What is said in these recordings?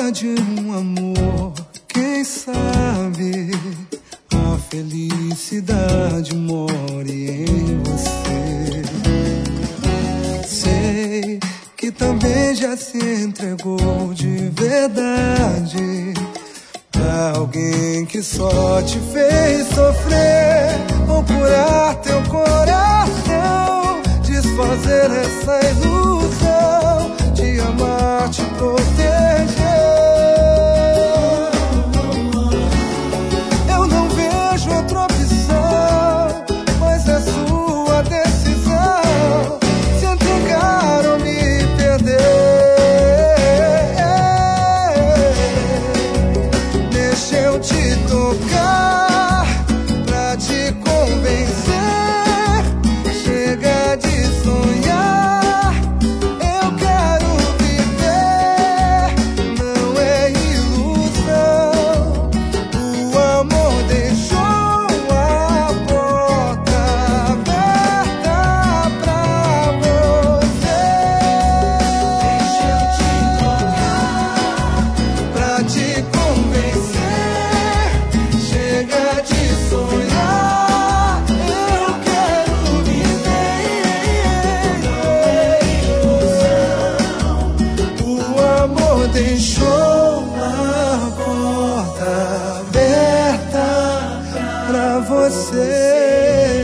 de um amor, quem sabe a felicidade mora em você. Sei que também já se entregou de verdade pra alguém que só te fez sofrer. Vou curar teu coração, desfazer essa ilusão de amar, te proteger. Eu não vejo outra opção, mas é sua decisão se entregar ou me perder. Deixa eu te tocar pra te convencer. Chega de sonhar, eu quero viver. Não é ilusão, o amor deixou a porta aberta pra você. Deixa eu te tocar pra te convencer. Chega de sonhar, eu quero viver. O amor deixou a porta aberta pra você.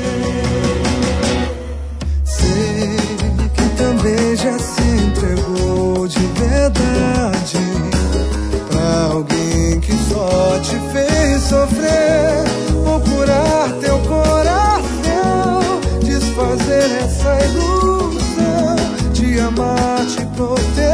Sei que também já se entregou de verdade pra alguém que só te fez sofrer. Vou curar teu coração, desfazer essa ilusão de amar, te proteger.